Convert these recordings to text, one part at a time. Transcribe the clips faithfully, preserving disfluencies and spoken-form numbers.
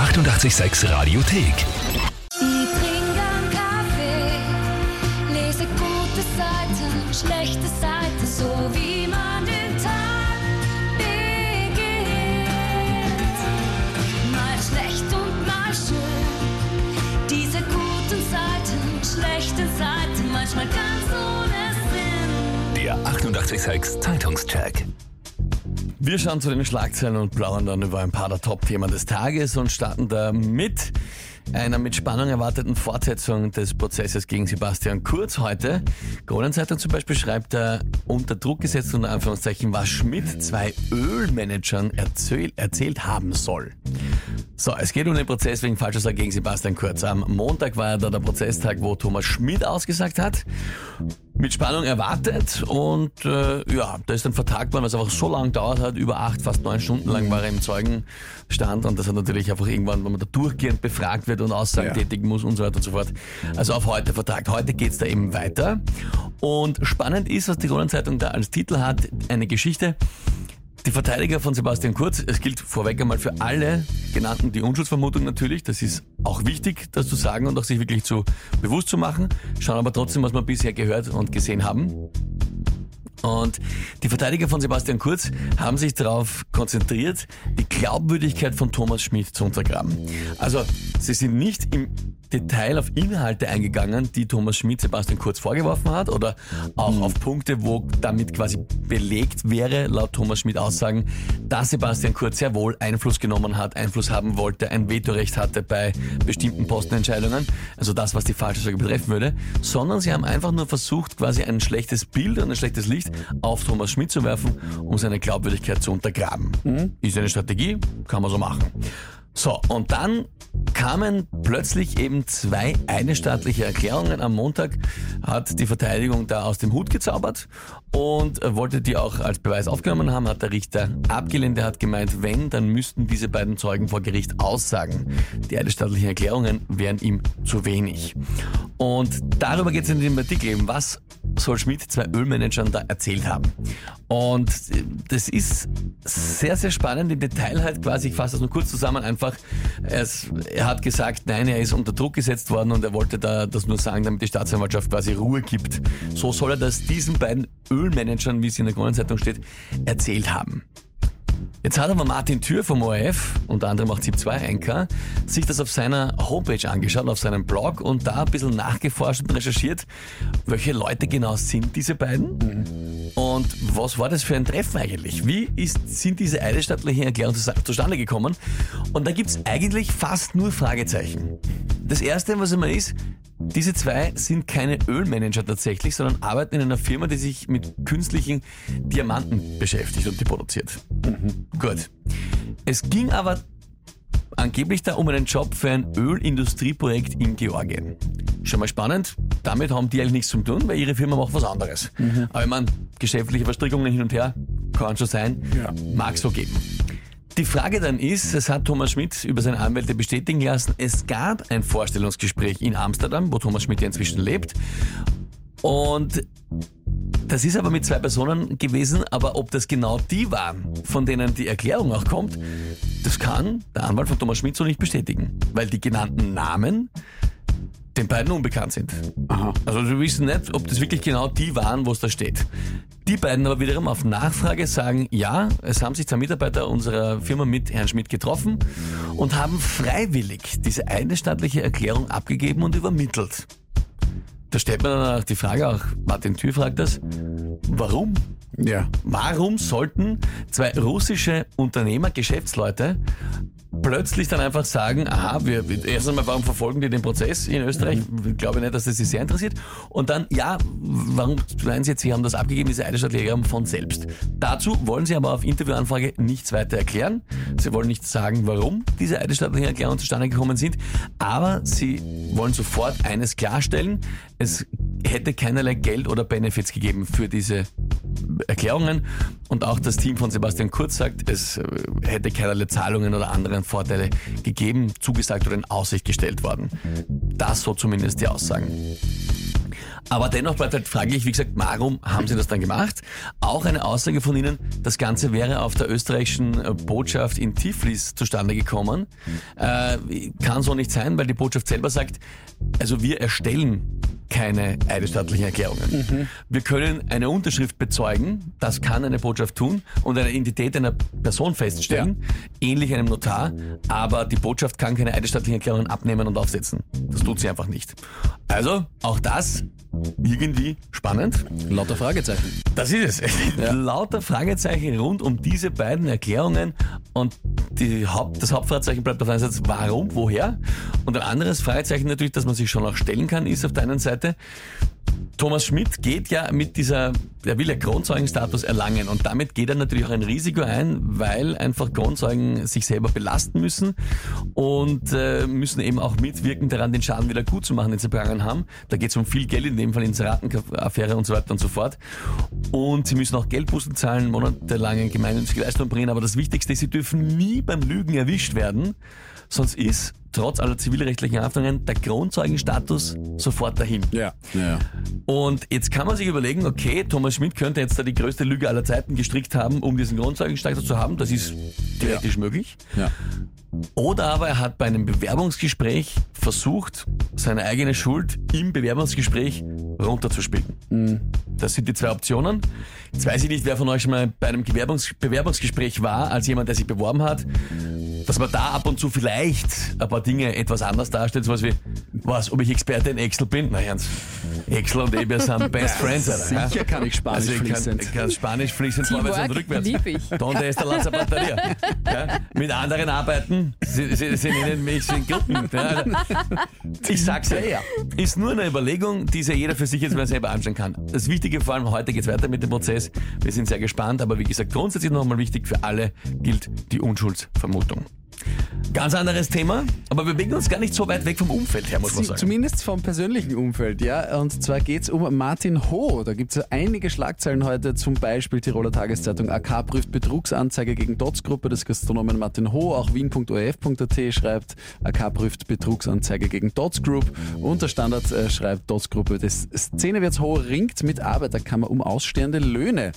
achtundachtzig Komma sechs Radiothek. Ich trinke einen Kaffee, lese gute Seiten, schlechte Seiten, so wie man den Tag beginnt. Mal schlecht und mal schön, diese guten Seiten, schlechten Seiten, manchmal ganz ohne Sinn. Der achtundachtzig Komma sechs Zeitungscheck. Wir schauen zu den Schlagzeilen und plaudern dann über ein paar der Top-Themen des Tages und starten da mit einer mit Spannung erwarteten Fortsetzung des Prozesses gegen Sebastian Kurz heute. Kronenzeitung zum Beispiel schreibt er, unter Druck gesetzt, unter Anführungszeichen, was Schmidt zwei Ölmanagern erzähl, erzählt haben soll. So, es geht um den Prozess wegen Falschaussage gegen Sebastian Kurz. Am Montag war ja da der Prozesstag, wo Thomas Schmidt ausgesagt hat. Mit Spannung erwartet und äh, ja, da ist dann vertagt worden, was einfach so lange gedauert hat, über acht, fast neun Stunden lang war er im Zeugenstand und das hat natürlich einfach irgendwann, wenn man da durchgehend befragt wird und Aussagen ja. tätigen muss und so weiter und so fort, also auf heute vertagt. Heute geht's da eben weiter und spannend ist, was die Kronenzeitung da als Titel hat, eine Geschichte. Die Verteidiger von Sebastian Kurz, es gilt vorweg einmal für alle genannten die Unschuldsvermutung natürlich, das ist auch wichtig, das zu sagen und auch sich wirklich zu bewusst zu machen, schauen aber trotzdem, was wir bisher gehört und gesehen haben. Und die Verteidiger von Sebastian Kurz haben sich darauf konzentriert, die Glaubwürdigkeit von Thomas Schmidt zu untergraben. Also sie sind nicht im Detail auf Inhalte eingegangen, die Thomas Schmidt Sebastian Kurz vorgeworfen hat oder auch auf Punkte, wo damit quasi belegt wäre, laut Thomas Schmidt Aussagen, dass Sebastian Kurz sehr wohl Einfluss genommen hat, Einfluss haben wollte, ein Vetorecht hatte bei bestimmten Postenentscheidungen, also das, was die Falschaussage betreffen würde, sondern sie haben einfach nur versucht, quasi ein schlechtes Bild und ein schlechtes Licht auf Thomas Schmidt zu werfen, um seine Glaubwürdigkeit zu untergraben. Mhm. Ist eine Strategie, kann man so machen. So, und dann kamen plötzlich eben zwei eidesstattliche Erklärungen. Am Montag hat die Verteidigung da aus dem Hut gezaubert und wollte die auch als Beweis aufgenommen haben, hat der Richter abgelehnt. Er hat gemeint, wenn, dann müssten diese beiden Zeugen vor Gericht aussagen. Die eidesstattlichen Erklärungen wären ihm zu wenig. Und darüber geht es in dem Artikel eben, was soll Schmidt zwei Ölmanagern da erzählt haben. Und das ist sehr, sehr spannend. Im Detail halt quasi, ich fasse das nur kurz zusammen, einfach, es, er hat gesagt, nein, er ist unter Druck gesetzt worden und er wollte da das nur sagen, damit die Staatsanwaltschaft quasi Ruhe gibt. So soll er das diesen beiden Ölmanagern, wie es in der Kronenzeitung steht, erzählt haben. Jetzt hat aber Martin Thür vom O R F, unter anderem auch ZIP zwei Anchor, sich das auf seiner Homepage angeschaut, auf seinem Blog und da ein bisschen nachgeforscht und recherchiert, welche Leute genau sind diese beiden mhm. und was war das für ein Treffen eigentlich? Wie ist, sind diese eidesstattlichen Erklärungen zustande gekommen? Und da gibt's eigentlich fast nur Fragezeichen. Das erste, was immer ist, diese zwei sind keine Ölmanager tatsächlich, sondern arbeiten in einer Firma, die sich mit künstlichen Diamanten beschäftigt und die produziert. Mhm. Gut. Es ging aber angeblich da um einen Job für ein Ölindustrieprojekt in Georgien. Schon mal spannend, damit haben die eigentlich nichts zu tun, weil ihre Firma macht was anderes. Mhm. Aber ich meine, geschäftliche Verstrickungen hin und her, kann schon sein, ja. Mag so geben. Die Frage dann ist, es hat Thomas Schmidt über seine Anwälte bestätigen lassen, es gab ein Vorstellungsgespräch in Amsterdam, wo Thomas Schmidt ja inzwischen lebt. Und das ist aber mit zwei Personen gewesen, aber ob das genau die waren, von denen die Erklärung auch kommt, das kann der Anwalt von Thomas Schmidt so nicht bestätigen, weil die genannten Namen den beiden unbekannt sind. Aha. Also wir wissen nicht, ob das wirklich genau die waren, wo es da steht. Die beiden aber wiederum auf Nachfrage sagen, ja, es haben sich zwei Mitarbeiter unserer Firma mit Herrn Schmidt getroffen und haben freiwillig diese eidesstattliche Erklärung abgegeben und übermittelt. Da stellt man dann auch die Frage, auch Martin Thür fragt das, warum? Ja. Warum sollten zwei russische Unternehmer, Geschäftsleute plötzlich dann einfach sagen, aha, wir, erst einmal, warum verfolgen die den Prozess in Österreich? Ich glaube nicht, dass das sie sehr interessiert. Und dann, ja, warum meinen Sie jetzt, Sie haben das abgegeben, diese eidesstattliche Erklärung von selbst. Dazu wollen Sie aber auf Interviewanfrage nichts weiter erklären. Sie wollen nicht sagen, warum diese eidesstattlichen Erklärungen zustande gekommen sind, aber Sie wollen sofort eines klarstellen, es hätte keinerlei Geld oder Benefits gegeben für diese Erklärungen und auch das Team von Sebastian Kurz sagt, es hätte keinerlei Zahlungen oder anderen Vorteile gegeben, zugesagt oder in Aussicht gestellt worden. Das so zumindest die Aussagen. Aber dennoch bleibt halt fraglich, wie gesagt, warum haben sie das dann gemacht? Auch eine Aussage von ihnen, das Ganze wäre auf der österreichischen Botschaft in Tiflis zustande gekommen. Äh, kann so nicht sein, weil die Botschaft selber sagt, also wir erstellen keine eidesstattlichen Erklärungen. Mhm. Wir können eine Unterschrift bezeugen, das kann eine Botschaft tun und eine Identität einer Person feststellen, ja. ähnlich einem Notar, aber die Botschaft kann keine eidesstattlichen Erklärungen abnehmen und aufsetzen. Das tut sie einfach nicht. Also, auch das irgendwie spannend. Lauter Fragezeichen. Das ist es. Ja. Lauter Fragezeichen rund um diese beiden Erklärungen und die Haupt, das Hauptfragezeichen bleibt auf der einen Seite, warum, woher? Und ein anderes Fragezeichen natürlich, das man sich schon auch stellen kann, ist auf der einen Seite, Thomas Schmidt geht ja mit dieser, er will ja Kronzeugenstatus erlangen und damit geht er natürlich auch ein Risiko ein, weil einfach Kronzeugen sich selber belasten müssen und äh, müssen eben auch mitwirken daran, den Schaden wieder gut zu machen, den sie begangen haben. Da geht es um viel Geld, in dem Fall Inseratenaffäre und so weiter und so fort. Und sie müssen auch Geldbußen zahlen, monatelange gemeinnützige Leistung bringen, aber das Wichtigste ist, sie dürfen nie beim Lügen erwischt werden, sonst ist trotz aller zivilrechtlichen Haftungen der Kronzeugenstatus sofort dahin. Ja, ja. Und jetzt kann man sich überlegen, okay, Thomas Schmidt könnte jetzt da die größte Lüge aller Zeiten gestrickt haben, um diesen Kronzeugenstatus zu haben. Das ist theoretisch ja. möglich. Ja. Oder aber er hat bei einem Bewerbungsgespräch versucht, seine eigene Schuld im Bewerbungsgespräch runterzuspielen. Mhm. Das sind die zwei Optionen. Jetzt weiß ich nicht, wer von euch schon mal bei einem Bewerbungs- Bewerbungsgespräch war, als jemand, der sich beworben hat, dass man da ab und zu vielleicht ein paar Dinge etwas anders darstellt, sowas wie, was, ob ich Experte in Excel bin? Na Jans, Excel und ich, wir sind Best Friends. Alter, sicher kann ich Spanisch also ich fließend. Kann, ich kann Spanisch fließend vorwärts und rückwärts. Lieb ich. Donde está la zapatería? Ja, mit anderen Arbeiten, sie, sie, sie nennen mich den Gruppen. Ja, ich sag's ja eher. Ist nur eine Überlegung, die sich jeder für sich jetzt mal selber anschauen kann. Das Wichtige vor allem, heute geht's weiter mit dem Prozess. Wir sind sehr gespannt, aber wie gesagt, grundsätzlich nochmal wichtig, für alle gilt die Unschuldsvermutung. Ganz anderes Thema, aber wir bewegen uns gar nicht so weit weg vom Umfeld her, muss man sagen. Zumindest vom persönlichen Umfeld, ja. Und zwar geht es um Martin Ho. Da gibt es einige Schlagzeilen heute, zum Beispiel Tiroler Tageszeitung A K prüft Betrugsanzeige gegen Dots-Gruppe des Gastronomen Martin Ho. Auch wien punkt o r f punkt a t schreibt, A K prüft Betrugsanzeige gegen Dots Group. Und der Standard äh, schreibt, Dots Gruppe des Szenewirts Ho ringt mit Arbeiterkammer um ausstehende Löhne.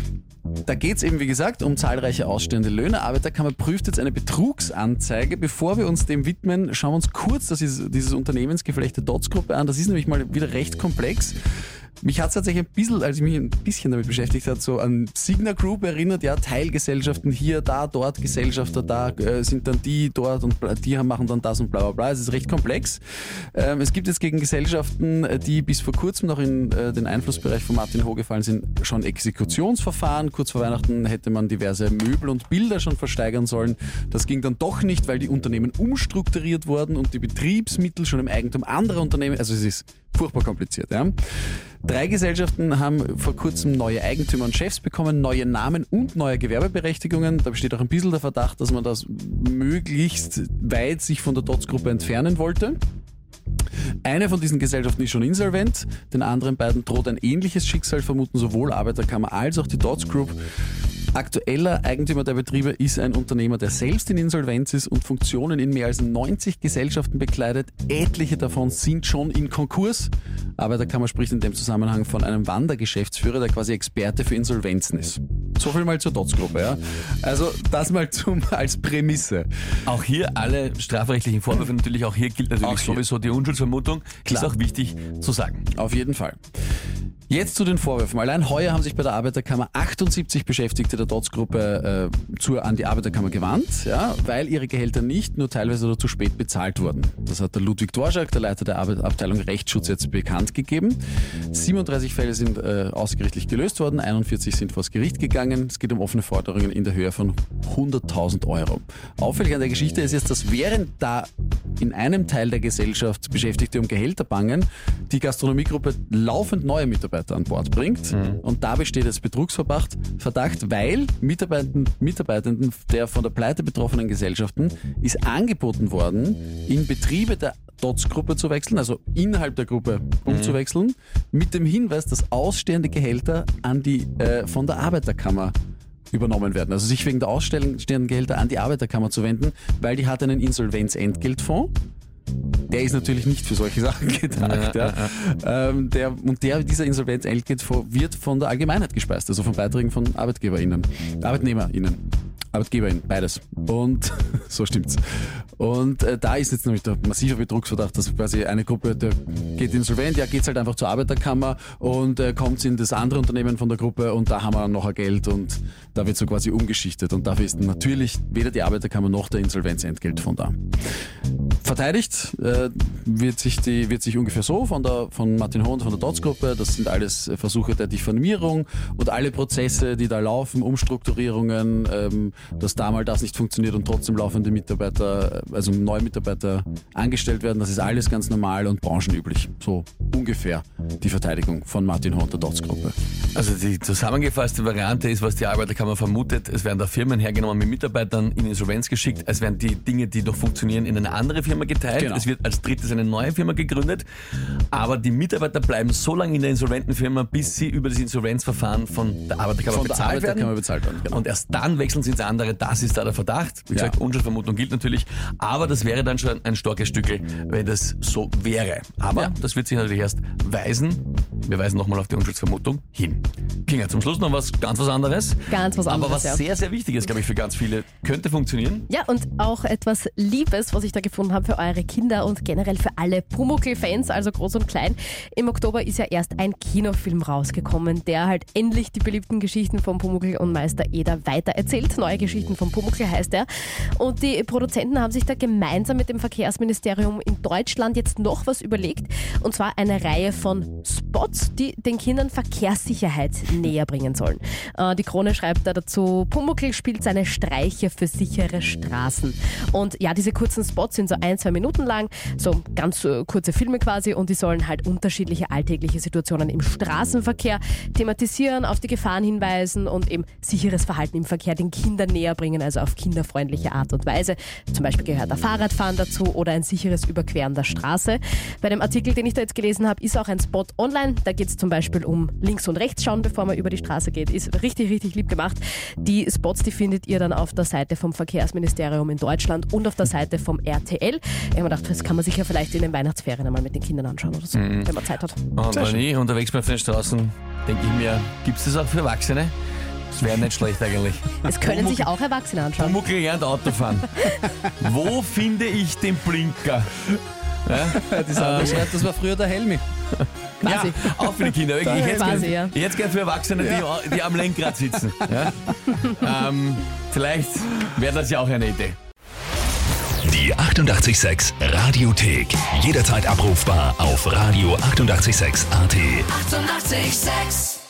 Da geht es eben, wie gesagt, um zahlreiche ausstehende Löhne. Arbeiterkammer prüft jetzt eine Betrugsanzeige. Bevor wir uns dem widmen, schauen wir uns kurz das ist, dieses Unternehmensgeflecht der Dots-Gruppe an. Das ist nämlich mal wieder recht komplex. Mich hat es tatsächlich ein bisschen, als ich mich ein bisschen damit beschäftigt habe, so an Signa Group erinnert, ja, Teilgesellschaften hier, da, dort, Gesellschafter, da äh, sind dann die dort und die haben, machen dann das und bla bla bla. Es ist recht komplex. Ähm, es gibt jetzt gegen Gesellschaften, die bis vor kurzem noch in äh, den Einflussbereich von Martin Ho gefallen sind, schon Exekutionsverfahren. Kurz vor Weihnachten hätte man diverse Möbel und Bilder schon versteigern sollen. Das ging dann doch nicht, weil die Unternehmen umstrukturiert wurden und die Betriebsmittel schon im Eigentum anderer Unternehmen, also es ist furchtbar kompliziert. Ja. Drei Gesellschaften haben vor kurzem neue Eigentümer und Chefs bekommen, neue Namen und neue Gewerbeberechtigungen. Da besteht auch ein bisschen der Verdacht, dass man das möglichst weit sich von der Dots-Gruppe entfernen wollte. Eine von diesen Gesellschaften ist schon insolvent, den anderen beiden droht ein ähnliches Schicksal, vermuten sowohl Arbeiterkammer als auch die Dots Group. Aktueller Eigentümer der Betriebe ist ein Unternehmer, der selbst in Insolvenz ist und Funktionen in mehr als neunzig Gesellschaften bekleidet. Etliche davon sind schon in Konkurs. Arbeiterkammer spricht in dem Zusammenhang von einem Wandergeschäftsführer, der quasi Experte für Insolvenzen ist. So viel mal zur Dots-Gruppe. Ja. Also das mal zum, als Prämisse. Auch hier alle strafrechtlichen Vorwürfe, natürlich auch hier gilt natürlich Auch hier. sowieso die Unschuldsvermutung. Klar. Ist auch wichtig zu sagen. Auf jeden Fall. Jetzt zu den Vorwürfen. Allein heuer haben sich bei der Arbeiterkammer achtundsiebzig Beschäftigte der Dots-Gruppe äh, zur, an die Arbeiterkammer gewandt, ja, weil ihre Gehälter nicht, nur teilweise oder zu spät bezahlt wurden. Das hat der Ludwig Dvorak, der Leiter der Arbeit, Abteilung Rechtsschutz, jetzt bekannt gegeben. siebenunddreißig Fälle sind äh, außergerichtlich gelöst worden, einundvierzig sind vors Gericht gegangen. Es geht um offene Forderungen in der Höhe von hunderttausend Euro. Auffällig an der Geschichte ist jetzt, dass während da in einem Teil der Gesellschaft Beschäftigte um Gehälter bangen, die Gastronomiegruppe laufend neue Mitarbeiter an Bord bringt. Mhm. Und da besteht jetzt Betrugsverdacht, Verdacht, weil Mitarbeitenden, Mitarbeitenden der von der Pleite betroffenen Gesellschaften ist angeboten worden, in Betriebe der Dots-Gruppe zu wechseln, also innerhalb der Gruppe umzuwechseln, mhm. mit dem Hinweis, dass ausstehende Gehälter an die äh, von der Arbeiterkammer übernommen werden. Also sich wegen der ausstehenden Gehälter an die Arbeiterkammer zu wenden, weil die hat einen Insolvenzentgeltfonds. der ist natürlich nicht für solche Sachen gedacht. Ja, ja. Ja. Ähm, der, und der, dieser Insolvenzentgelt wird von der Allgemeinheit gespeist, also von Beiträgen von ArbeitgeberInnen, ArbeitnehmerInnen. Arbeitgeberin, beides. Und so stimmt's. Und äh, da ist jetzt nämlich der massive Betrugsverdacht, dass quasi eine Gruppe der geht insolvent, ja, geht's halt einfach zur Arbeiterkammer und äh, kommt in das andere Unternehmen von der Gruppe und da haben wir noch ein Geld und da wird so quasi umgeschichtet. Und dafür ist natürlich weder die Arbeiterkammer noch der Insolvenzentgeltfonds da. Verteidigt äh, wird, sich die, wird sich ungefähr so von, der, von Martin Ho und von der Dotz-Gruppe. Das sind alles Versuche der Diffamierung und alle Prozesse, die da laufen, Umstrukturierungen, ähm, dass da mal das nicht funktioniert und trotzdem laufende Mitarbeiter, also neue Mitarbeiter angestellt werden. Das ist alles ganz normal und branchenüblich. So ungefähr die Verteidigung von Martin Ho und der Dotz-Gruppe. Also die zusammengefasste Variante ist, was die Arbeiterkammer vermutet, es werden da Firmen hergenommen mit Mitarbeitern in Insolvenz geschickt, es werden die Dinge, die noch funktionieren, in eine andere Firma geteilt, genau. Es wird als drittes eine neue Firma gegründet, aber die Mitarbeiter bleiben so lange in der insolventen Firma, bis sie über das Insolvenzverfahren von der Arbeiterkammer von der bezahlt Arbeiterkammer werden. bezahlt werden. Genau. Und erst dann wechseln sie ins andere, das ist da der Verdacht. Wie gesagt, ja. Unschuldsvermutung gilt natürlich, aber das wäre dann schon ein starkes Stückel, wenn das so wäre. Aber ja. Das wird sich natürlich erst weisen. Wir weisen nochmal auf die Unschuldsvermutung hin. Kinga, zum Schluss noch was ganz was anderes. Ganz was anderes, aber was ja. sehr, sehr wichtig ist, glaube ich, für ganz viele. Könnte funktionieren. Ja, und auch etwas Liebes, was ich da gefunden habe für eure Kinder und generell für alle Pumuckl-Fans, also groß und klein. Im Oktober ist ja erst ein Kinofilm rausgekommen, der halt endlich die beliebten Geschichten von Pumuckl und Meister Eder weitererzählt. Neue Geschichten von Pumuckl heißt er. Und die Produzenten haben sich da gemeinsam mit dem Verkehrsministerium in Deutschland jetzt noch was überlegt. Und zwar eine Reihe von Spots, die den Kindern Verkehrssicherheit näher bringen sollen. Äh, die Krone schreibt da dazu, Pumuckl spielt seine Streiche für sichere Straßen. Und ja, diese kurzen Spots sind so ein, zwei Minuten lang, so ganz äh, kurze Filme quasi, und die sollen halt unterschiedliche alltägliche Situationen im Straßenverkehr thematisieren, auf die Gefahren hinweisen und eben sicheres Verhalten im Verkehr den Kindern näher bringen, also auf kinderfreundliche Art und Weise. Zum Beispiel gehört der Fahrradfahren dazu oder ein sicheres Überqueren der Straße. Bei dem Artikel, den ich da jetzt gelesen habe, ist auch ein Spot online. Da geht es zum Beispiel um links und rechts schauen, bevor man über die Straße geht. Ist richtig, richtig lieb gemacht. Die Spots, die findet ihr dann auf der Seite vom Verkehrsministerium in Deutschland und auf der Seite vom R T L. Ich habe mir gedacht, das kann man sich ja vielleicht in den Weihnachtsferien einmal mit den Kindern anschauen oder so, mhm. wenn man Zeit hat. Und wenn ich unterwegs bin auf den Straßen, denke ich mir, gibt es das auch für Erwachsene? Das wäre nicht schlecht eigentlich. Es können sich auch Erwachsene anschauen. Pumuckl lernt Autofahren. Wo finde ich den Blinker? Ja? Die Sandra schreibt, das war früher der Helmi. Ja, auch für die Kinder. Ich, ich hätte es quasi, gerne ja. gern für Erwachsene, die, die am Lenkrad sitzen. Ja? ähm, vielleicht wäre das ja auch eine Idee. Die achtundachtzig Komma sechs Radiothek. Jederzeit abrufbar auf radio achtundachtzig Komma sechs Punkt a t. achtundachtzig Komma sechs